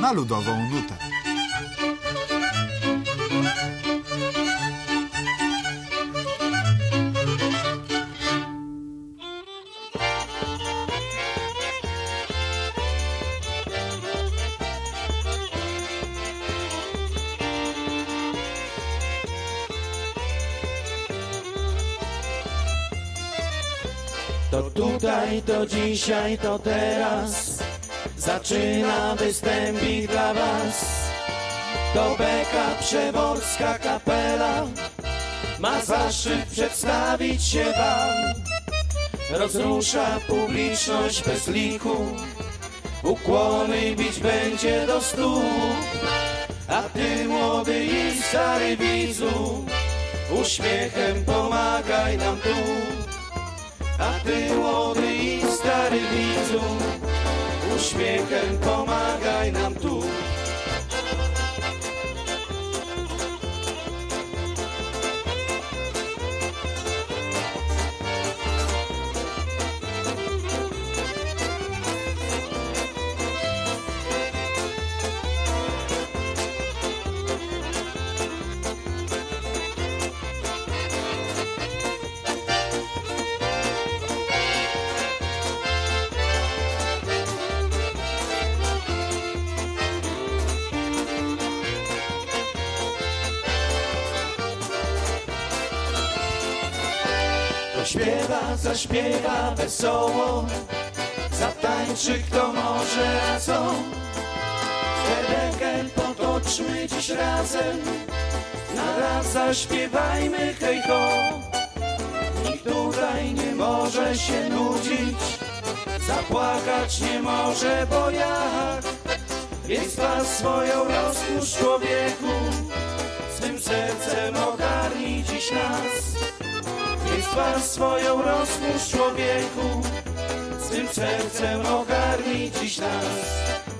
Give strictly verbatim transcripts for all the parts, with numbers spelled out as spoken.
na ludową nutę. To tutaj, to dzisiaj, to teraz zaczyna występik dla was. To Beka, Przeworska Kapela ma zaszczyt przedstawić się wam. Rozrusza publiczność bez liku, ukłony bić będzie do stóp. A ty, młody i stary widzu, uśmiechem pomagaj nam tu. A ty, młody i stary widzu, uśmiechem pomagaj nam tu. Śpiewa, zaśpiewa wesoło, zatańczy kto może, a co? Bekę potoczmy dziś razem, na raz zaśpiewajmy hej ho. Nikt tutaj nie może się nudzić, zapłakać nie może, bo jak? Więc was swoją rozkosz, człowieku, swym sercem ogarnij dziś nas. Więc was swoją rozkosz, człowieku, swym sercem ogarnij dziś nas.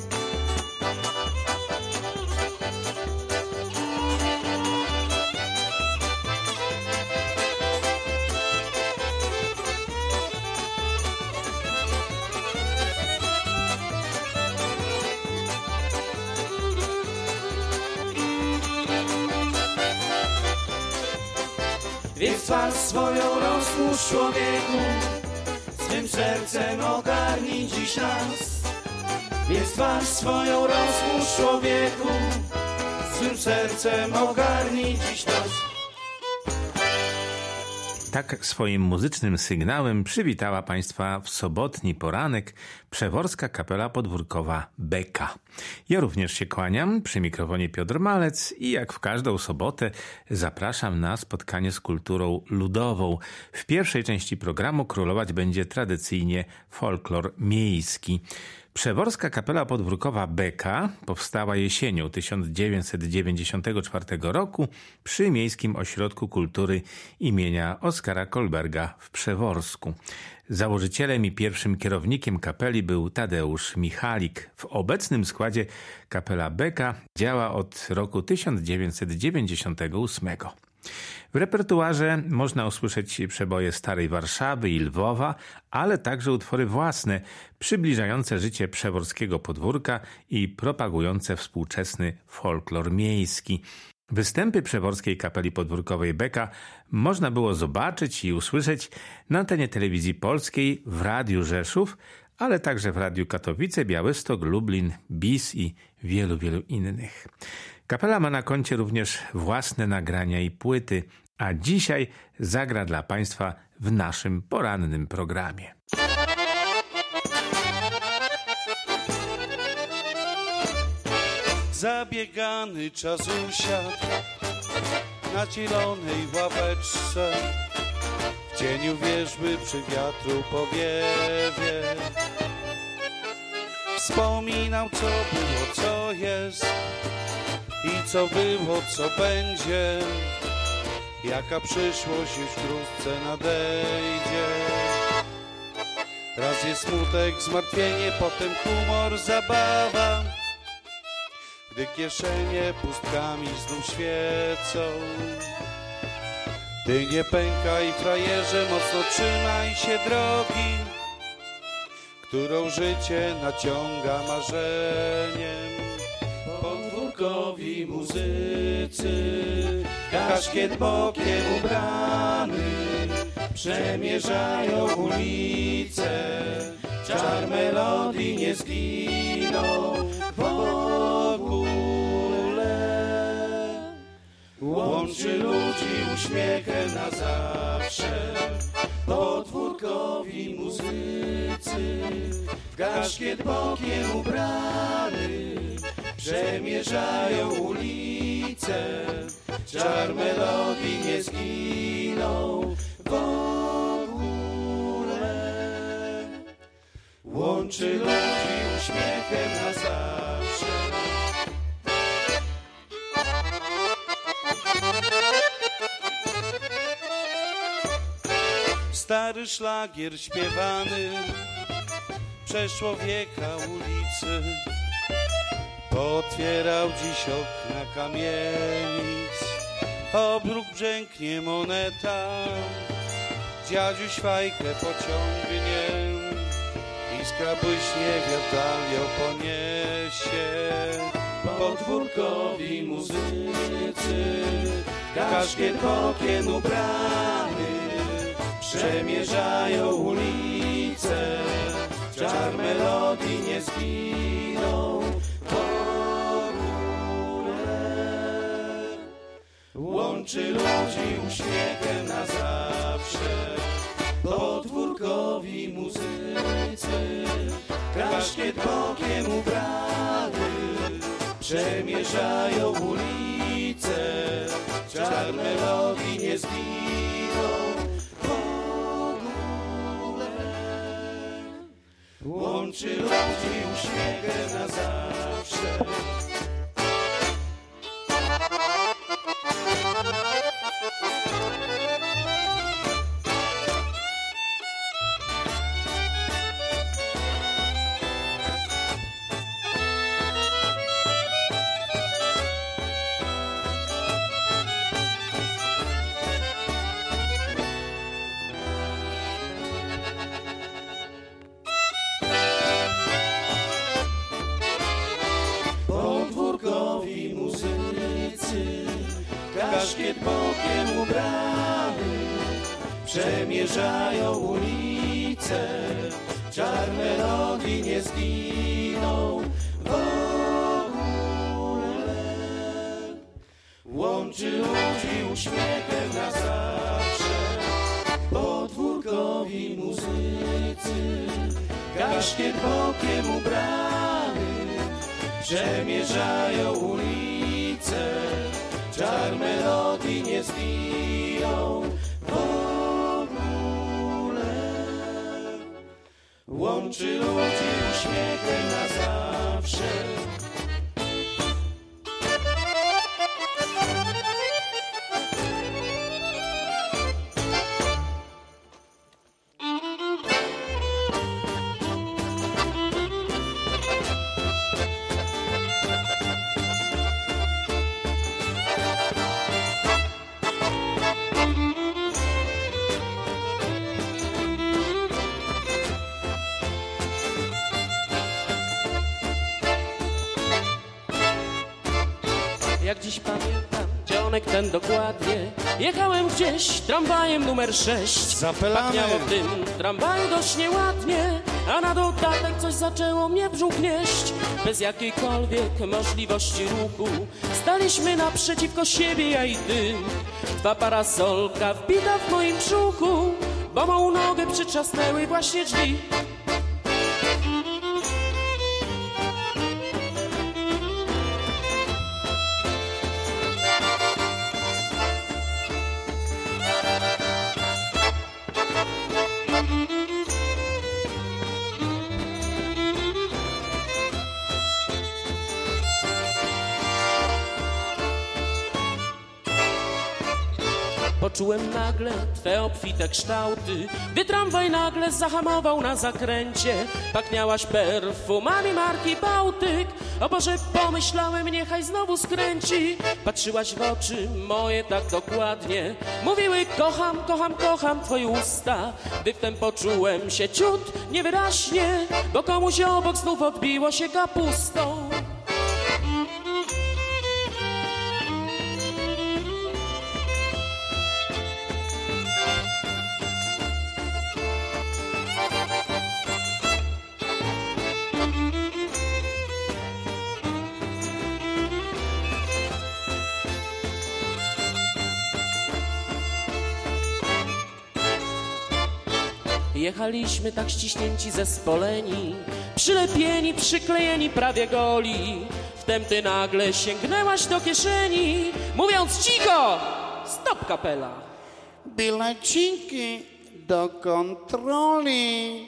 Więc was swoją rozkosz, człowieku, swym sercem ogarnij dziś nas. Więc was swoją rozkosz, człowieku, swym sercem ogarnij dziś nas. Tak swoim muzycznym sygnałem przywitała Państwa w sobotni poranek Przeworska Kapela Podwórkowa Beka. Ja również się kłaniam, przy mikrofonie Piotr Malec i jak w każdą sobotę zapraszam na spotkanie z kulturą ludową. W pierwszej części programu królować będzie tradycyjnie folklor miejski. Przeworska Kapela Podwórkowa Beka powstała jesienią tysiąc dziewięćset dziewięćdziesiątego czwartego roku przy Miejskim Ośrodku Kultury imienia Oskara Kolberga w Przeworsku. Założycielem i pierwszym kierownikiem kapeli był Tadeusz Michalik. W obecnym składzie kapela Beka działa od roku tysiąc dziewięćset dziewięćdziesiątego ósmego. W repertuarze można usłyszeć przeboje Starej Warszawy i Lwowa, ale także utwory własne, przybliżające życie przeworskiego podwórka i propagujące współczesny folklor miejski. Występy Przeworskiej Kapeli Podwórkowej Beka można było zobaczyć i usłyszeć na antenie telewizji polskiej, w Radiu Rzeszów, ale także w Radiu Katowice, Białystok, Lublin, B I S i wielu, wielu innych. Kapela ma na koncie również własne nagrania i płyty, a dzisiaj zagra dla Państwa w naszym porannym programie. Zabiegany czas usiadł na zielonej ławeczce, w cieniu wierzby przy wiatru powiewie. Wspominał, co było, co jest i co było, co będzie, jaka przyszłość już wkrótce nadejdzie. Raz jest smutek, zmartwienie, potem humor, zabawa, gdy kieszenie pustkami znów świecą. Ty nie pękaj, frajerze, mocno trzymaj się drogi, którą życie naciąga marzeniem. podwórkowi muzycy, kaszkiet bokiem ubrany, przemierzają ulice, czar melodii nie zginął w ogóle. Łączy ludzi uśmiechem na zawsze, podwórkowi muzycy, kaszkiet bokiem ubrany, przemierzają ulice, czar melodii nie zginął w ogóle. Łączy ludzi uśmiechem na zawsze. Stary szlagier śpiewany przeszło wieka ulicy, potwierał dziś okna kamienic, obrót brzęknie moneta, dziadziu świjkę pociągnie, iskra błyśnie, wiatr ją poniesie. Podwórkowi muzycy, kaszkiet bokiem ubrany, przemierzają ulice, czar melodii nie zginął w ogóle. Łączy ludzi uśmiechem na zawsze, podwórkowi muzycy, kaszkiet bokiem ubrany, przemierzają ulice, czar melodii nie zginął w ogóle. Łączy ludzi uśmiechem na zawsze. Podwórkowi muzycy, kaszkiet bokiem ubrany, przemierzają ulice, czar melodii nie zginął w ogóle. Łączy ludzi uśmiechem na zawsze, podwórkowi muzycy, kaszkiet bokiem ubrany, przemierzają ulice, czar melodii nie zginął w ogóle. Łączy ludzi uśmiechem na zawsze. Jak dziś pamiętam, dzionek ten dokładnie, jechałem gdzieś tramwajem numer sześć. Zapelamy. Pachniało w tym tramwaju dość nieładnie, a na dodatek coś zaczęło mnie w brzuch gnieść. Bez jakiejkolwiek możliwości ruchu staliśmy naprzeciwko siebie, ja i ty. Dwa parasolka wbita w moim brzuchu, bo mą nogę przytrzasnęły właśnie drzwi. Poczułem nagle twe obfite kształty, gdy tramwaj nagle zahamował na zakręcie. Pachniałaś perfumami marki Bałtyk. O Boże, pomyślałem, niechaj znowu skręci. Patrzyłaś w oczy moje tak dokładnie, mówiły kocham, kocham, kocham twoje usta. Gdy wtem poczułem się ciut niewyraźnie, bo komuś obok znów odbiło się kapustą. Jechaliśmy tak ściśnięci, zespoleni, przylepieni, przyklejeni prawie goli. Wtem ty nagle sięgnęłaś do kieszeni, mówiąc cicho, stop kapela. Bileciki do kontroli.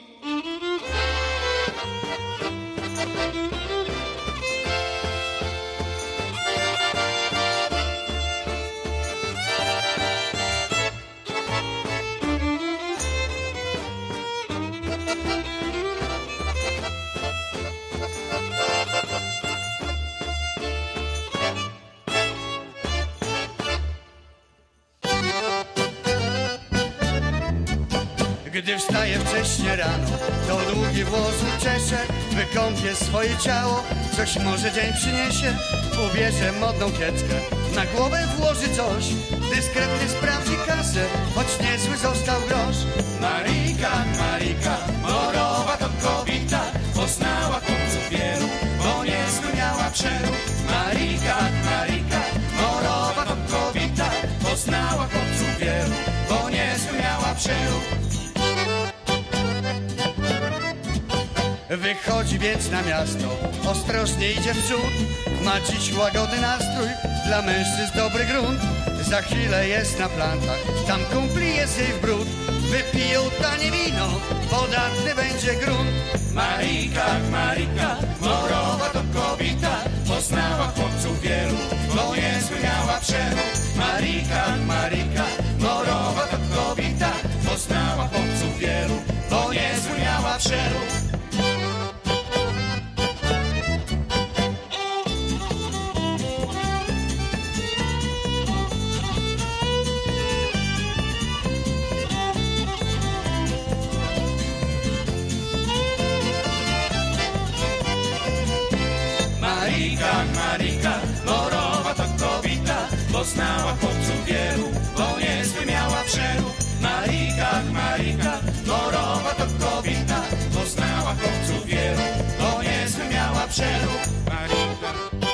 Gdy wstaję wcześnie rano, to długi włos uczeszę, wykąpię swoje ciało, coś może dzień przyniesie. Ubierze modną kieckę, na głowę włoży coś, dyskretnie sprawdzi kasę, choć niezły został grosz. Marika, Marika, morowa to kobieta, poznała chłopców wielu, bo niezły miała przerób. Marika, Marika, morowa to kobieta, poznała chłopców wielu, bo niezły miała przerób. Wychodzi więc na miasto, ostrożnie idzie w przód, ma dziś łagodny nastrój, dla mężczyzn dobry grunt. Za chwilę jest na plantach, tam kumpli jest jej w bród, wypiją tanie wino, podatny będzie grunt. Marika, Marika, morowa to kobieta, poznała chłopców wielu, bo niezły miała przerób. Marika, Marika, morowa to kobieta, poznała chłopców wielu, bo niezły miała przerób. Marika, Marika, morowa to kobieta, poznała chłopców wielu, bo niezły miała przerób. Marika, Marika, morowa to kobieta, poznała chłopców wielu, bo niezły miała przerób. Marika.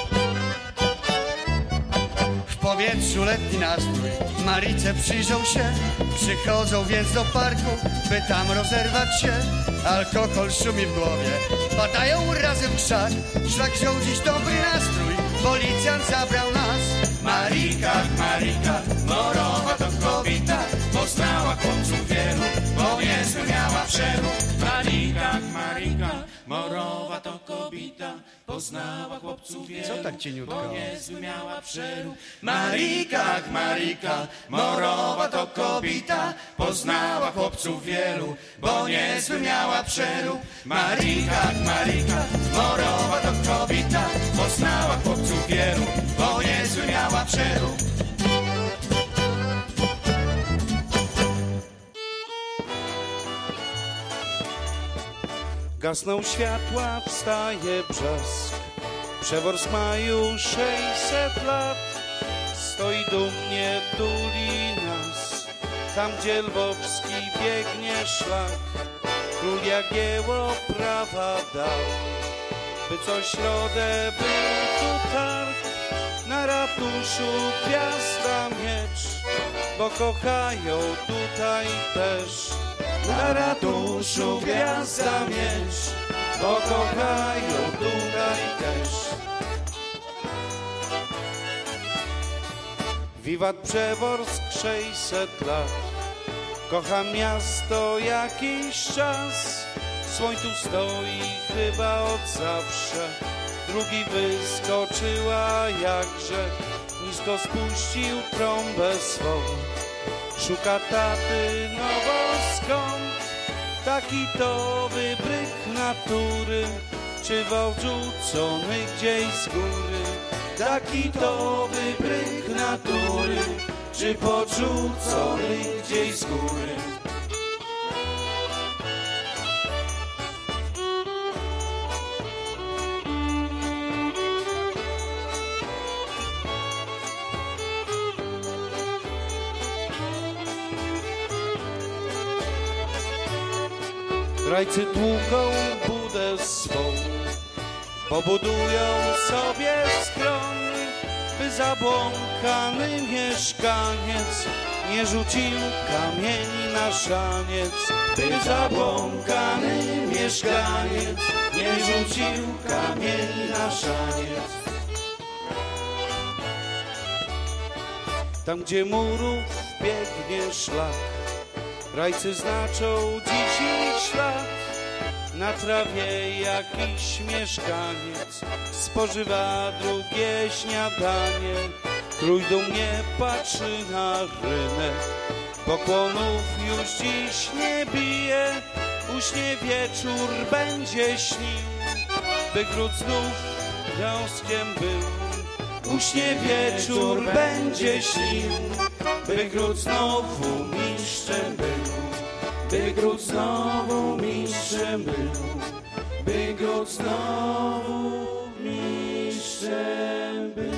W powietrzu letni nastrój, Marice przyjrzą się, przychodzą więc do parku, by tam rozerwać się. Alkohol szumi w głowie, padają razem w krzak, szlak wziął dziś dobry nastrój, policjant zabrał nas. Marika, Marika, morowa to kobieta, poznała chłopców wielu, bo niezły miała przerób. Marika, Marika, morowa to kobieta, poznała chłopców wielu, Co tak cieniutko? bo niezły miała przerób. Marika, Marika, morowa to kobieta, poznała chłopców wielu, bo niezły miała przerób. Marika, Marika, morowa to kobieta, poznała chłopców wielu, bo niezły miała przerób. Gasną światła, wstaje brzask. Przeworsk ma już sześćset lat. Stoi dumnie, tuli nas, tam gdzie lwowski biegnie szlak. Król Jagiełło prawa dał, by co środę był tu targ. Na ratuszu gwiazda miecz, bo kochają tutaj też. Na ratuszu gwiazda miecz, bo kochają tutaj też. Wiwat Przeworsk sześćset lat, kocham miasto jakiś czas. Słoń tu stoi chyba od zawsze, drugi wyskoczyła jakże. Nisko spuścił trąbę swą, szuka taty, no bo skąd? Taki to wybryk natury, czy odrzucony gdzieś z góry? Taki to wybryk natury, czy podrzucony gdzieś z góry? Rajcy tłuką budę swą, pobudują sobie schron, by zabłąkany mieszkaniec nie rzucił kamieni na szaniec, by zabłąkany mieszkaniec nie rzucił kamieni na szaniec. Tam, gdzie murów biegnie szlak, rajcy znaczą dziś ślad. Na trawie jakiś mieszkaniec spożywa drugie śniadanie. Trójdumnie patrzy na rynek, pokłonów już dziś nie bije. Uśnie wieczór będzie śnił, by gród znów gąskiem był. Uśnie wieczór będzie śnił, by gród znowu mistrzem był. By gród znowu mistrzem był, by gród znowu mistrzem był.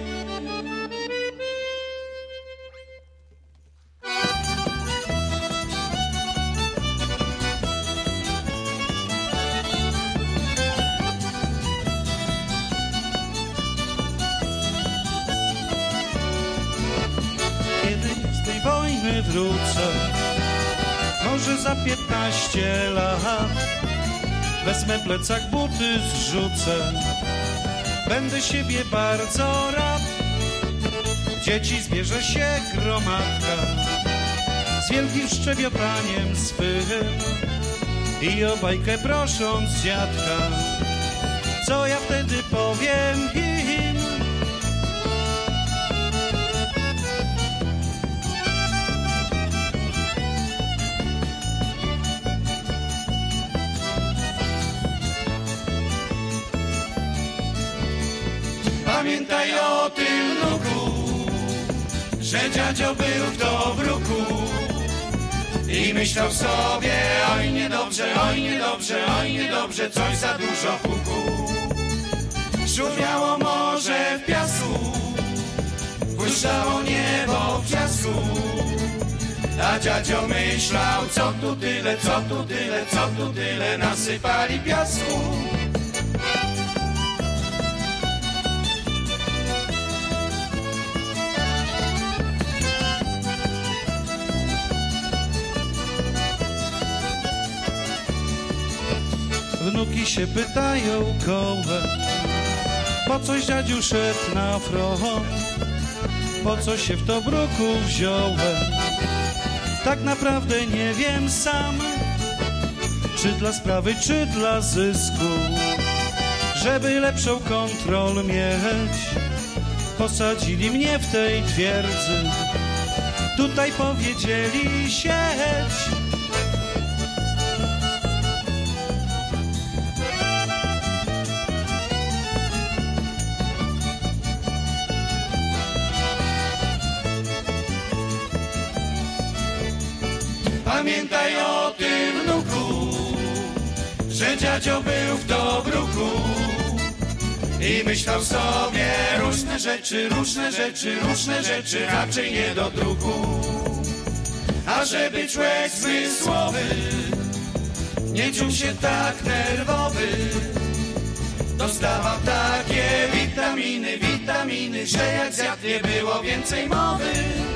Kiedy z tej wojny wrócę, może za piętnaście lat, wezmę plecak, buty zrzucę, będę siebie bardzo rad. Dzieci zbierze się gromadka z wielkim szczebiotaniem swym i o bajkę prosząc dziadka, co ja wtedy powiem im. Pamiętaj o tym, wnuku, że dziadzio był w Tobruku i myślał sobie, oj niedobrze, oj niedobrze, oj niedobrze, coś za dużo huku. Szumiało morze w piasku, błyszczało niebo w piasku, a dziadzio myślał, co tu tyle, co tu tyle, co tu tyle nasypali piasku. Wnuki się pytają kołem, po coś dziadziu szedł na front, po co się w Tobruku wziąłem. Tak naprawdę nie wiem sam, czy dla sprawy, czy dla zysku, żeby lepszą kontrol mieć. Posadzili mnie w tej twierdzy, tutaj powiedzieli siedź. Pamiętaj o tym, wnuku, że dziadzio był w Tobruku i myślał sobie różne rzeczy, różne rzeczy, różne rzeczy, raczej nie do druku. A żeby człowiek zmysłowy nie czuł się tak nerwowy, dostawał takie witaminy, witaminy, że jak zjadł nie było więcej mowy.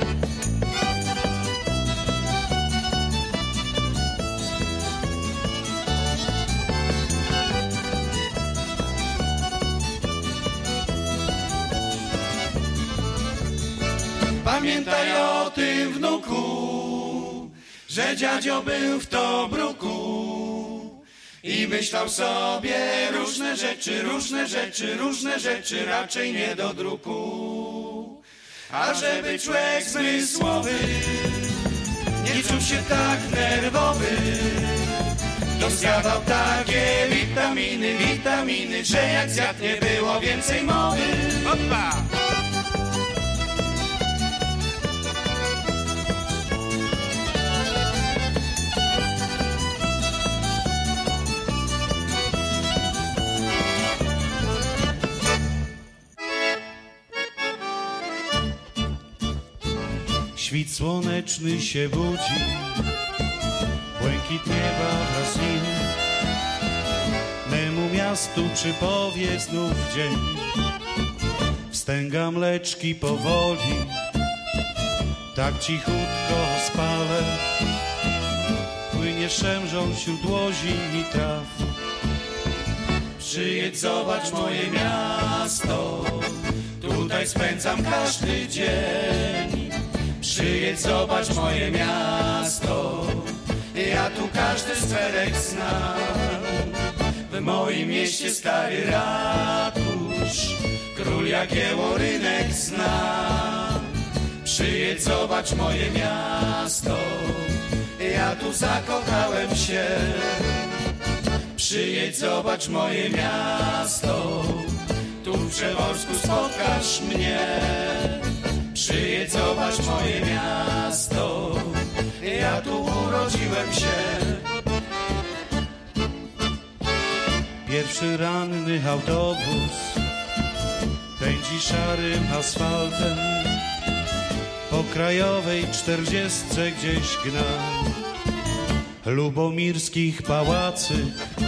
Pamiętaj o tym, wnuku, że dziadzio był w Tobruku i myślał sobie różne rzeczy, różne rzeczy, różne rzeczy, raczej nie do druku. A żeby człowiek zmysłowy nie czuł się tak nerwowy, dostawał takie witaminy, witaminy, że jak zjadł nie było więcej mowy. Opa! Świt słoneczny się budzi, błękit nieba wraz z nim. Memu miastu przypowie znów dzień, wstęga mleczki powoli, tak cichutko spalę, płynie szemrzą wśród łozi i traw. Przyjedź, zobacz moje miasto, tutaj spędzam każdy dzień. Przyjedź, zobacz moje miasto, ja tu każdy sferek znam. W moim mieście stary ratusz, król Jagiełło rynek znam. Przyjedź, zobacz moje miasto, ja tu zakochałem się. Przyjedź, zobacz moje miasto, tu w Przeworsku spotkasz mnie. Przyjedź, zobacz moje miasto, ja tu urodziłem się. Pierwszy ranny autobus pędzi szarym asfaltem, po krajowej czterdziestce gdzieś gna lubomirskich pałacyk.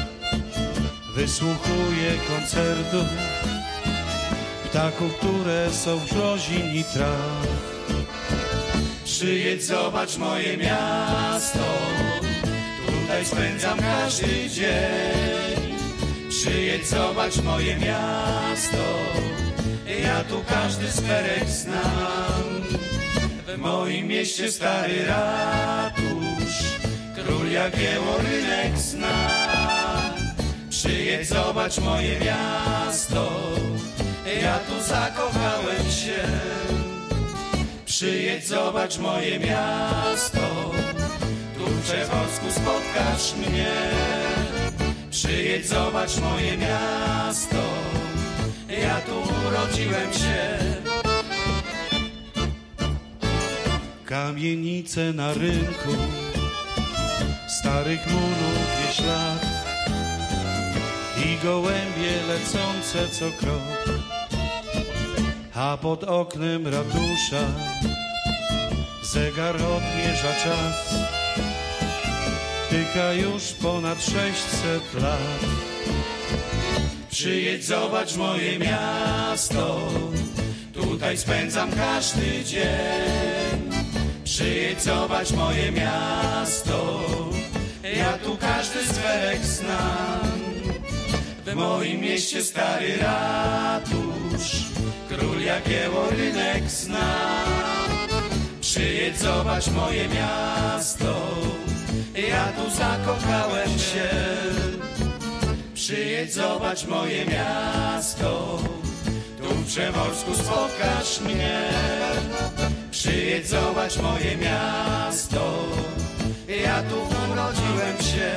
Wysłuchuje koncertów ptaków, które są w rodzin i traw. Przyjedź, zobacz moje miasto, tutaj spędzam każdy dzień. Przyjedź, zobacz moje miasto, ja tu każdy sferek znam. W moim mieście stary ratusz, król Jagiełło rynek zna. Przyjedź, zobacz moje miasto, ja tu zakochałem się. Przyjedź, zobacz moje miasto, tu w Przeworsku spotkasz mnie. Przyjedź, zobacz moje miasto, ja tu urodziłem się. Kamienice na rynku, starych murów wie ślad i gołębie lecące co krok. A pod oknem ratusza zegar odmierza czas, tyka już ponad sześćset lat. Przyjedź, zobacz moje miasto, tutaj spędzam każdy dzień. Przyjedź, zobacz moje miasto, ja tu każdy sferek znam. W moim mieście stary ratusz, król Jagiełło rynek zna. Przyjedź, zobacz moje miasto, ja tu zakochałem się. Przyjedź, zobacz moje miasto, tu w Przeworsku spotkasz mnie. Przyjedź, zobacz moje miasto, ja tu urodziłem się.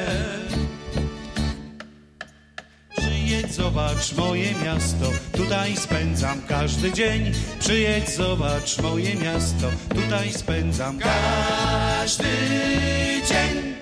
Przyjedź, zobacz moje miasto, tutaj spędzam każdy dzień. Przyjedź, zobacz moje miasto, tutaj spędzam każdy dzień.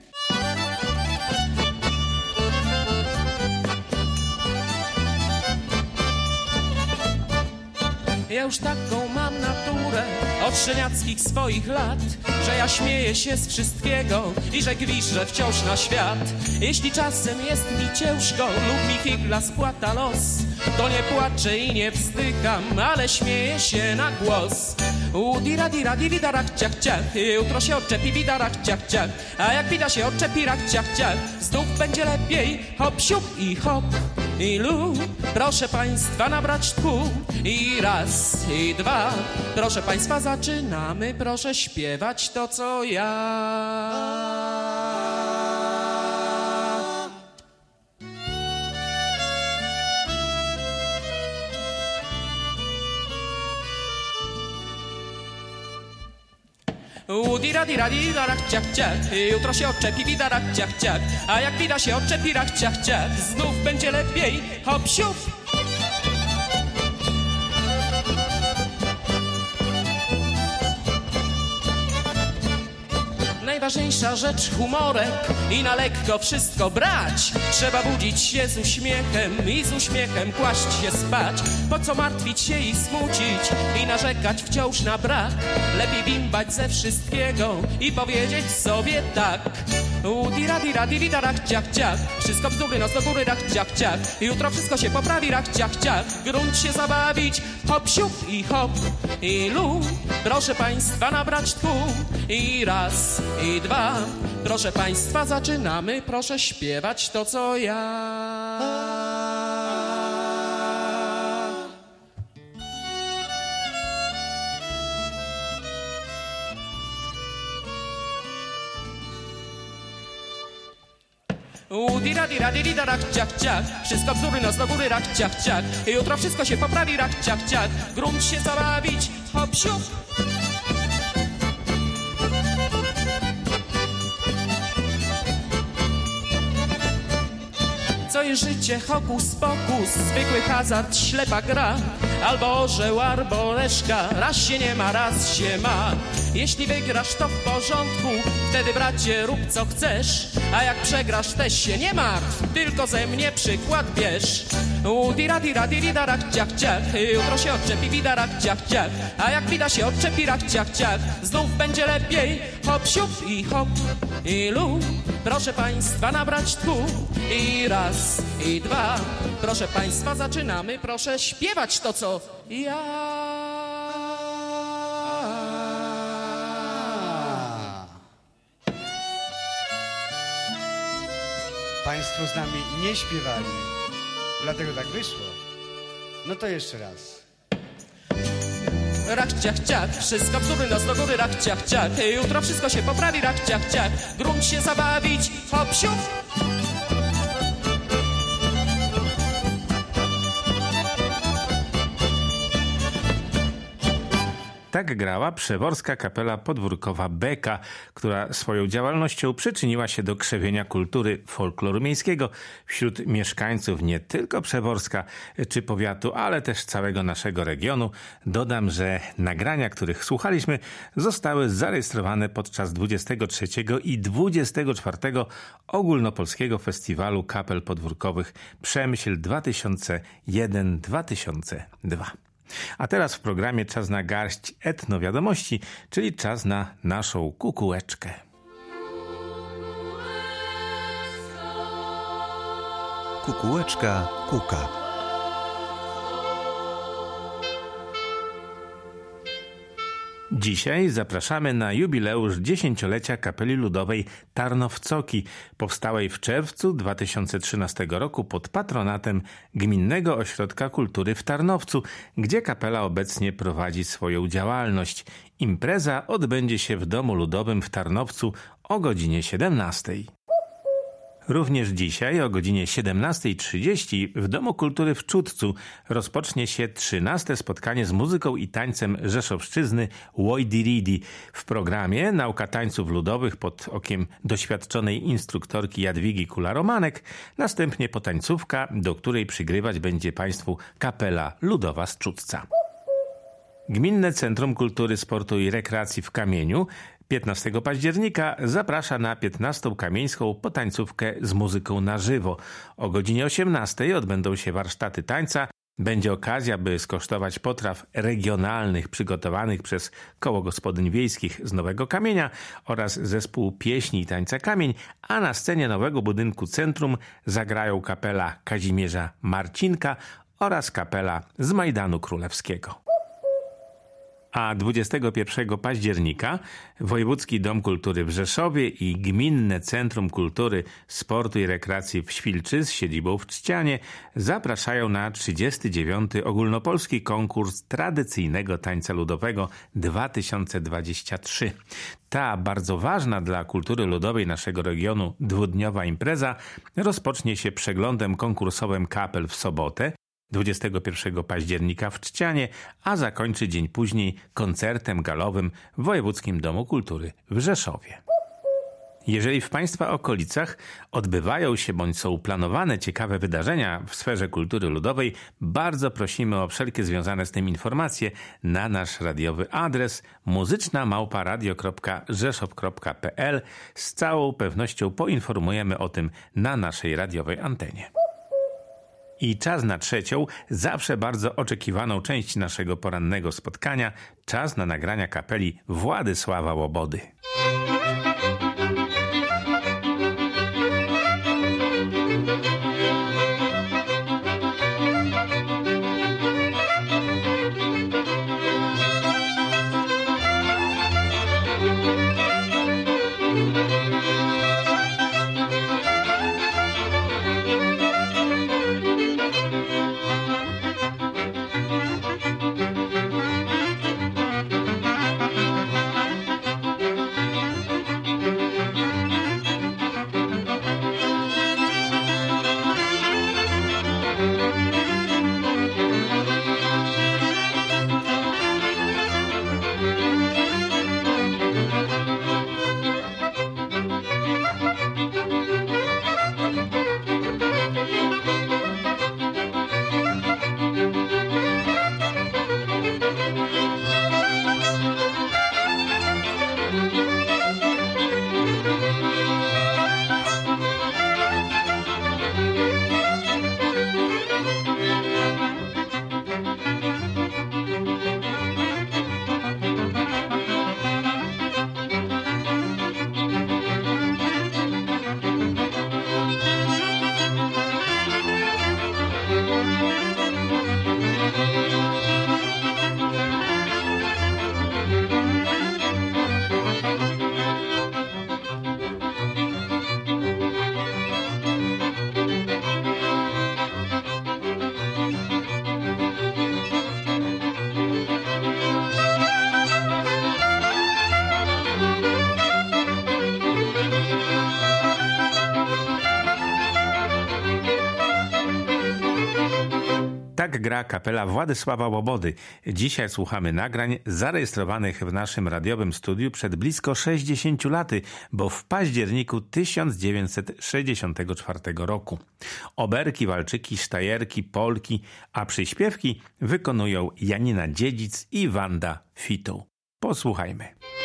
Ja już taką mam naturę od szczeniackich swoich lat, że ja śmieję się z wszystkiego i że gwiżdżę wciąż na świat. Jeśli czasem jest mi ciężko lub mi figla spłata los, to nie płaczę i nie wzdycham, ale śmieję się na głos. U dira dira dira rak ciach ciach, jutro się odczepi bida rak ciach ciach, a jak bida się odczepi rak ciach ciach, znów będzie lepiej, hop siup i hop i lu. Proszę państwa nabrać tchu i raz i dwa, proszę państwa zaczynamy, proszę śpiewać to co ja. U dira dira dira rak ciach ciach, jutro się odczepi bida rak ciach ciach, a jak bida się odczepi rak ciach ciach, znów będzie lepiej, hop siup. Najważniejsza rzecz humorek i na lekko wszystko brać. Trzeba budzić się z uśmiechem i z uśmiechem kłaść się spać. Po co martwić się i smucić i narzekać wciąż na brak? Lepiej bimbać ze wszystkiego i powiedzieć sobie tak. U dira dira dira rach ciach ciach, wszystko bzdury, nos do góry rach ciach ciach. Jutro wszystko się poprawi rach ciach ciach, grunt się zabawić, hop siup i hop i lu. Proszę państwa nabrać tchu i raz i dwa. Proszę państwa zaczynamy, proszę śpiewać to co ja. U dira dira dira rach ciach ciach, wszystko bzdury, nos do góry rach ciach ciach. Jutro wszystko się poprawi rach ciach ciach, grunt się zabawić, hop siup. Co jest życie, hokus pokus, zwykły hazard, ślepa gra. Albo orzeł, albo reszka, raz się nie ma, raz się ma. Jeśli wygrasz to w porządku, wtedy bracie rób co chcesz. A jak przegrasz też się nie martw, tylko ze mnie przykład bierz. U dira dira dira rach ciach ciach, jutro się odczepi bida rach ciach ciach. A jak bida się odczepi rach ciach ciach, znów będzie lepiej, hop siup i hop i lu. Proszę państwa nabrać tchu i raz i dwa. Proszę państwa zaczynamy, proszę śpiewać to co ja. Państwo z nami nie śpiewali, dlatego tak wyszło. No to jeszcze raz. Rach ciach ciach, wszystko bzdury, nos do góry rach ciach ciach. Jutro wszystko się poprawi rach ciach ciach, grunt się zabawić, hop siup. Tak grała Przeworska Kapela Podwórkowa Beka, która swoją działalnością przyczyniła się do krzewienia kultury folkloru miejskiego wśród mieszkańców nie tylko Przeworska czy powiatu, ale też całego naszego regionu. Dodam, że nagrania, których słuchaliśmy, zostały zarejestrowane podczas dwudziestego trzeciego i dwudziestego czwartego Ogólnopolskiego Festiwalu Kapel Podwórkowych Przemyśl dwa tysiące jeden do dwa tysiące drugiego. A teraz w programie czas na garść etnowiadomości, czyli czas na naszą kukułeczkę. Kukułeczka kuka. Dzisiaj zapraszamy na jubileusz dziesięciolecia kapeli ludowej Tarnowcoki, powstałej w czerwcu dwa tysiące trzynastego roku pod patronatem Gminnego Ośrodka Kultury w Tarnowcu, gdzie kapela obecnie prowadzi swoją działalność. Impreza odbędzie się w Domu Ludowym w Tarnowcu o godzinie siedemnastej. Również dzisiaj o godzinie siedemnastej trzydzieści w Domu Kultury w Czudcu rozpocznie się trzynaste spotkanie z muzyką i tańcem rzeszowszczyzny Łojdiridi. W programie nauka tańców ludowych pod okiem doświadczonej instruktorki Jadwigi Kula-Romanek, następnie potańcówka, do której przygrywać będzie Państwu kapela ludowa z Czudca. Gminne Centrum Kultury, Sportu i Rekreacji w Kamieniu piętnastego października zaprasza na piętnastą kamieńską potańcówkę z muzyką na żywo. O godzinie osiemnastej odbędą się warsztaty tańca. Będzie okazja, by skosztować potraw regionalnych przygotowanych przez Koło Gospodyń Wiejskich z Nowego Kamienia oraz zespół pieśni i tańca Kamień, a na scenie nowego budynku centrum zagrają kapela Kazimierza Marcinka oraz kapela z Majdanu Królewskiego. A dwudziestego pierwszego października Wojewódzki Dom Kultury w Rzeszowie i Gminne Centrum Kultury, Sportu i Rekreacji w Świlczy z siedzibą w Trzcianie zapraszają na trzydziesty dziewiąty Ogólnopolski Konkurs Tradycyjnego Tańca Ludowego dwa tysiące dwudziesty trzeci. Ta bardzo ważna dla kultury ludowej naszego regionu dwudniowa impreza rozpocznie się przeglądem konkursowym kapel w sobotę, dwudziestego pierwszego października w Trzcianie, a zakończy dzień później koncertem galowym w Wojewódzkim Domu Kultury w Rzeszowie. Jeżeli w Państwa okolicach odbywają się bądź są planowane ciekawe wydarzenia w sferze kultury ludowej, bardzo prosimy o wszelkie związane z tym informacje na nasz radiowy adres muzyczna małpa radio kropka rzeszów kropka pe el. Z całą pewnością poinformujemy o tym na naszej radiowej antenie. I czas na trzecią, zawsze bardzo oczekiwaną część naszego porannego spotkania, czas na nagrania kapeli Władysława Łobody. Tak gra kapela Władysława Łobody. Dzisiaj słuchamy nagrań zarejestrowanych w naszym radiowym studiu przed blisko sześćdziesięciu laty, bo w październiku tysiąc dziewięćset sześćdziesiątego czwartego roku. Oberki, walczyki, sztajerki, polki, a przyśpiewki wykonują Janina Dziedzic i Wanda Fitu. Posłuchajmy.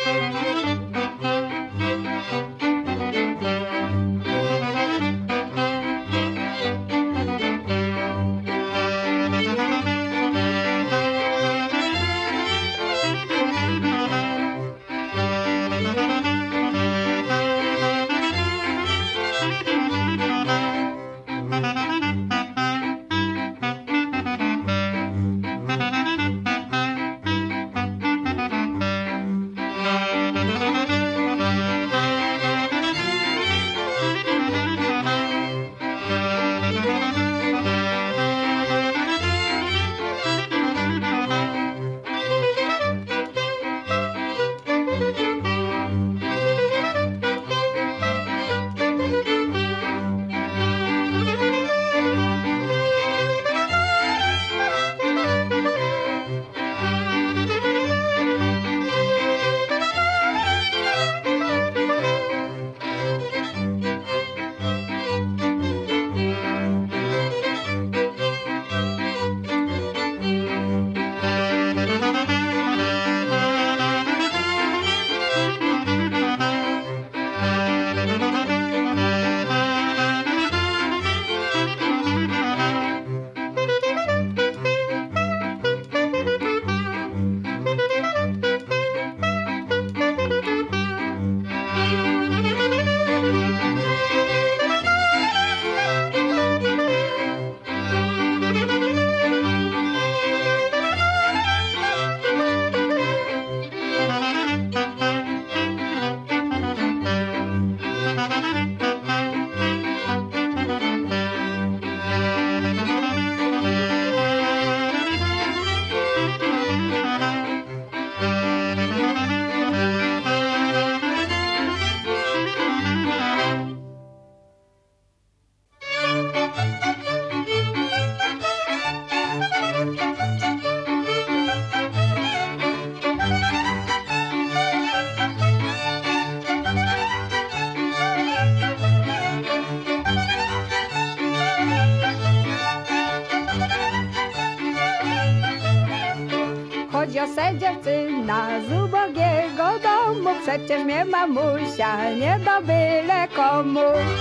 Niosę dziewczyna z ubogiego domu, przecież mnie mamusia nie da byle komu.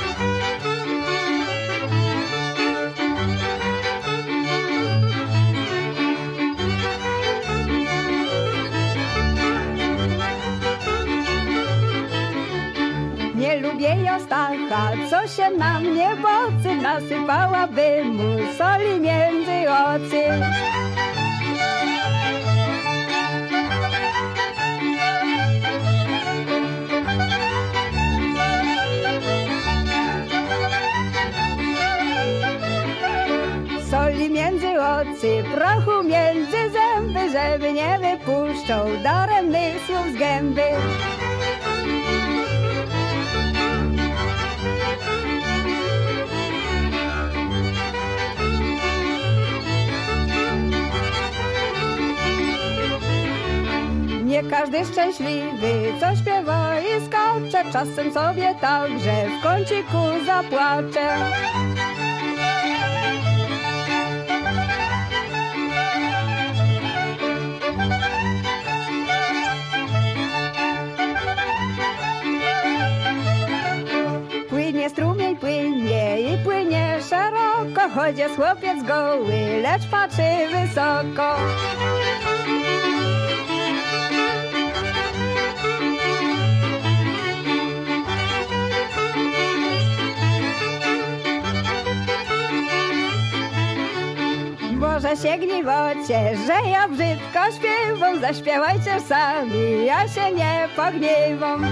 Nie lubię Jostacha, co się na mnie bocy, nasypałaby mu soli między oczy. nocy prochu między zęby, żeby nie wypuszczał daremnych słów z gęby. Nie każdy szczęśliwy, co śpiewa i skacze, czasem sobie także w kąciku zapłacze. Płynie strumień, płynie i płynie szeroko, choć jest chłopiec goły, lecz patrzy wysoko. Może się gniewacie, że ja brzydko śpiewam, zaśpiewajcie sami, ja się nie pogniewam.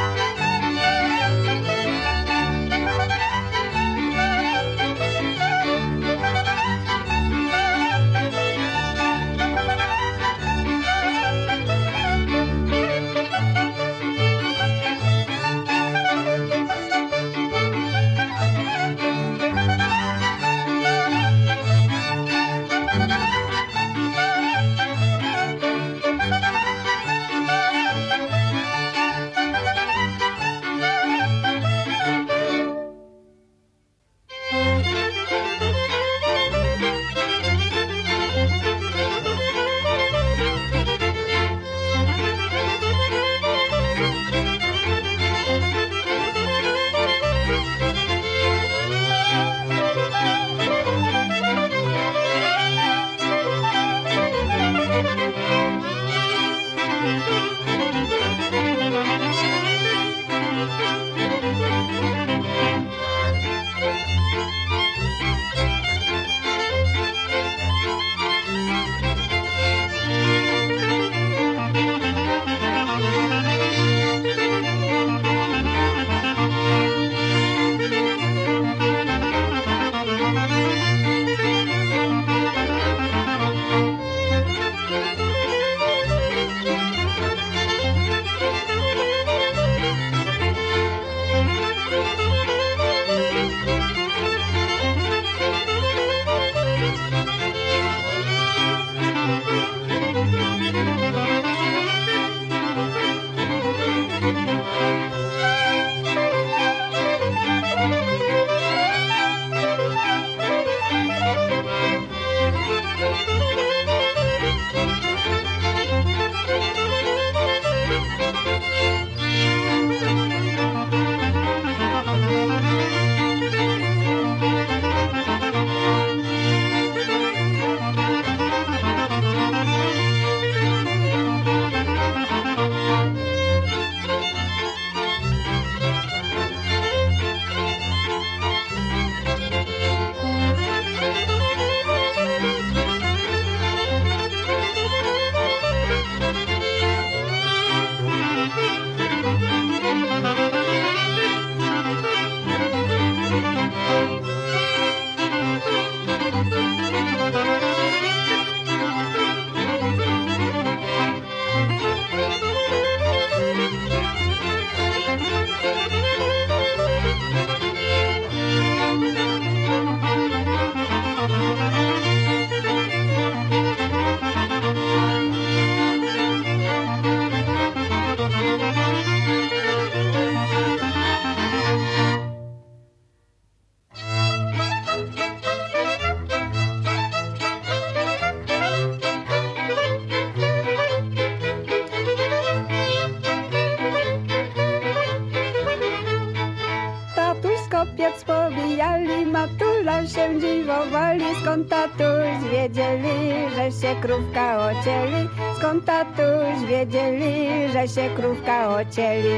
kopiec pobijali, matula się dziwowali, skąd tatuś wiedzieli, że się krówka ocieli, skąd tatuś wiedzieli, że się krówka ocieli.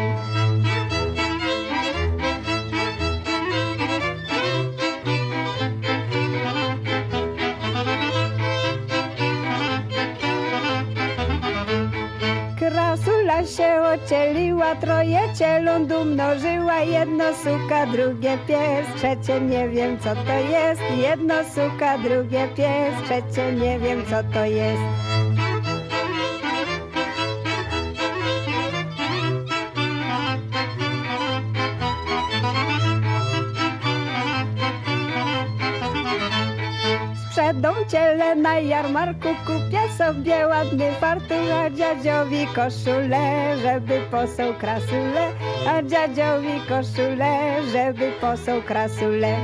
Krasula się ocieliła, troje cieląt umnożyła. Jedno suka, drugie pies, trzecie nie wiem co to jest. Jedno suka, drugie pies, trzecie nie wiem co to jest. Sprzedą ciele na jarmarku, kupię sobie ładny fartuch, a dziadziowi koszulę, żeby poseł krasule, a dziadziowi koszulę, żeby poseł krasule.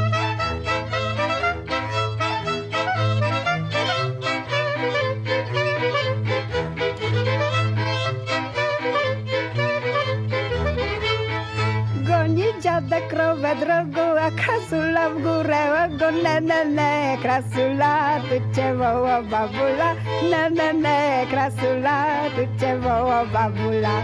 Dziadek krowę drogą, a krasula w górę ogon. Ne, ne, ne, krasula, tu cię woła babula. Ne, ne, ne, krasula, tu cię woła babula.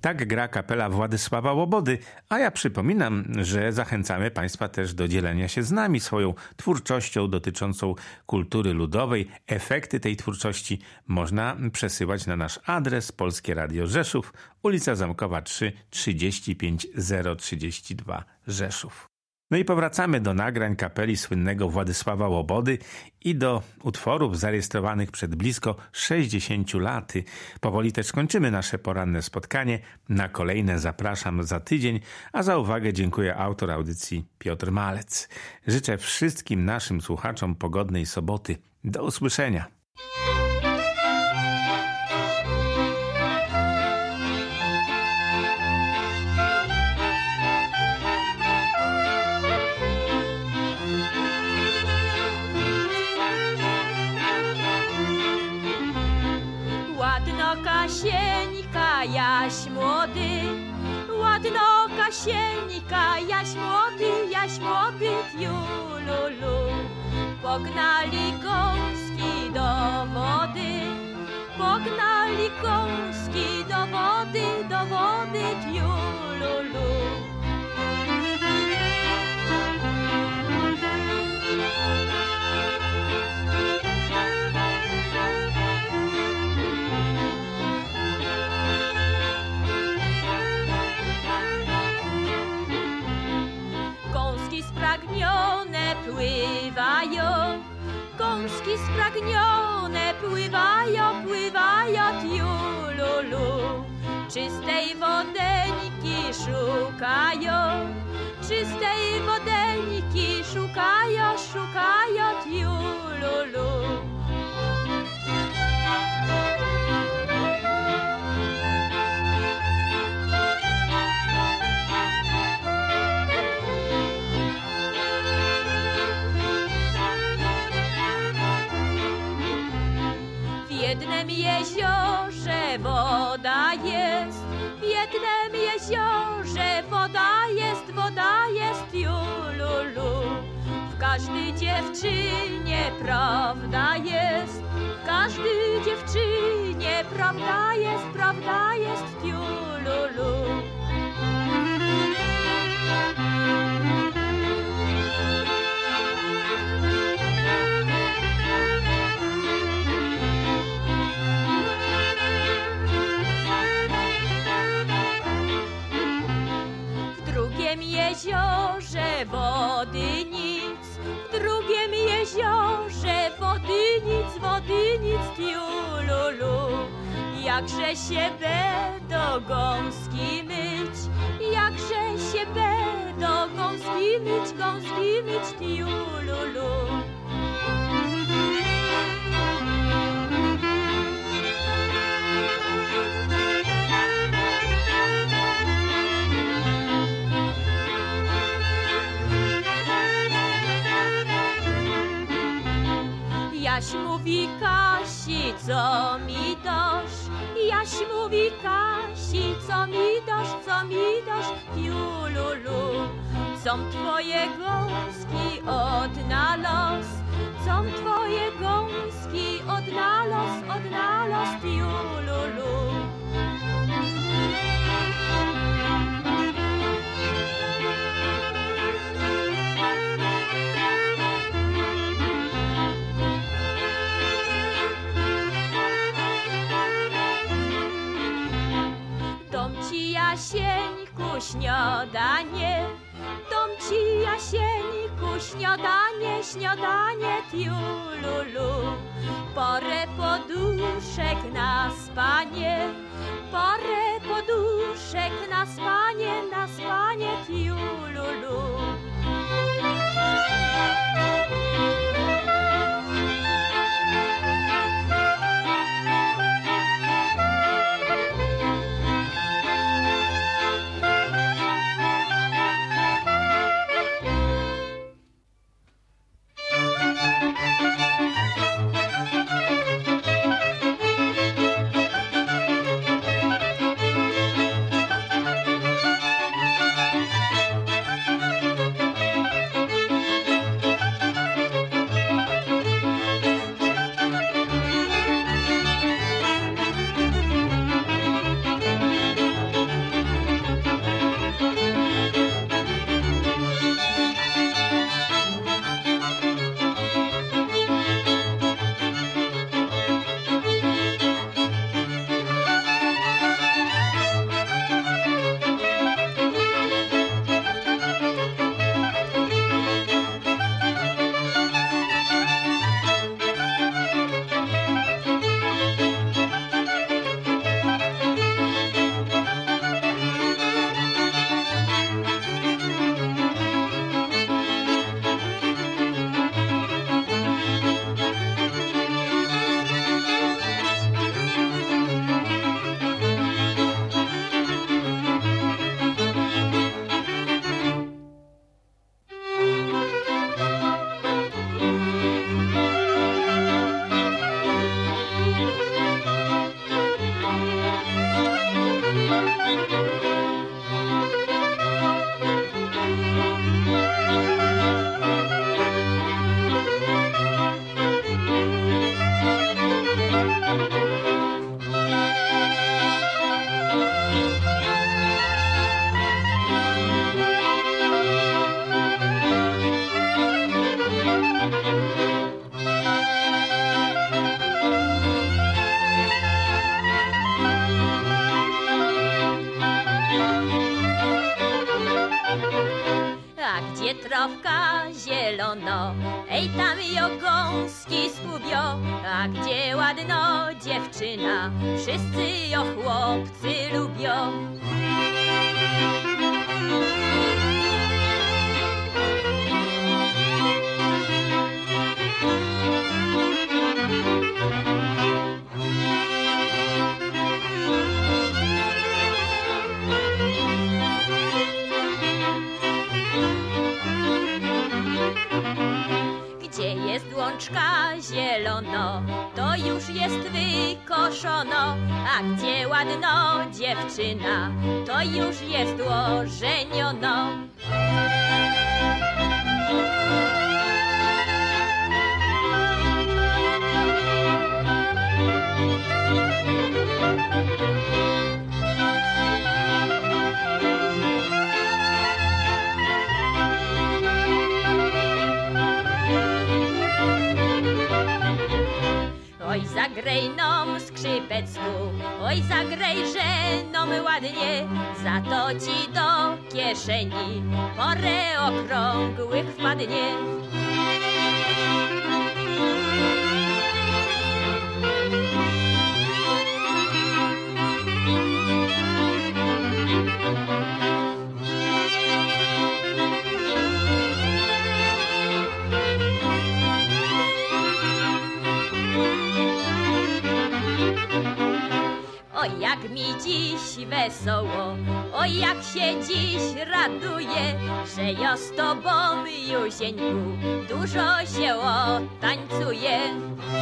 Tak gra kapela Władysława Łobody, a ja przypominam, że zachęcamy Państwa też do dzielenia się z nami swoją twórczością dotyczącą kultury ludowej. Efekty tej twórczości można przesyłać na nasz adres Polskie Radio Rzeszów, ulica Zamkowa trzy, trzydzieści pięć zero trzydzieści dwa Rzeszów. No i powracamy do nagrań kapeli słynnego Władysława Łobody i do utworów zarejestrowanych przed blisko sześćdziesięciu laty. Powoli też kończymy nasze poranne spotkanie. Na kolejne zapraszam za tydzień, a za uwagę dziękuję autor audycji Piotr Malec. Życzę wszystkim naszym słuchaczom pogodnej soboty. Do usłyszenia. Kasienika, jaś młody, ładno kasienika, jaś młody, jaś młody, tiululu. Pognali gąski do wody, pognali gąski do wody, do wody, tiululu. Spragnione pływają, gąski spragnione pływają, pływają, tiululu. Czystej wodeniki szukają, czystej wodeniki szukają, szukają, tiululu. W jednym jeziorze woda jest, w jednym jeziorze woda jest, woda jest, tiululu. W każdej dziewczynie prawda jest, w każdej dziewczynie prawda jest, prawda jest, tiululu. Jeziorze wody nic, w drugim jeziorze wody nic, wody nic, tiululu. Jakże się będą gąski myć, jakże się będą gąski myć, gąski myć, tiululu. Jaś mówi Kasi, co mi dasz? Jaś mówi Kasi, co mi dasz, co mi dasz, tiululu. Są twoje gąski odnalos, są twoje gąski odnalos, odnalos, tiululu. Jasieńku śniadanie, dom ci Jasieńku śniadanie, śniadanie, tiululu. Porę poduszek na spanie, porę poduszek na spanie, na spanie, tiululu. lubią, a gdzie ładno dziewczyna, wszyscy ją chłopcy lubią. Gdzie jest łączka zielono, to już jest wykoszono, a gdzie ładno dziewczyna, to już jest ożeniono. Oj, zagraj nom skrzypecku, oj, zagraj, że nom ładnie, za to ci do kieszeni parę okrągłych wpadnie. Oj, jak mi dziś wesoło, oj, jak się dziś raduję, że ja z tobą, Józieńku, dużo się otańcuję.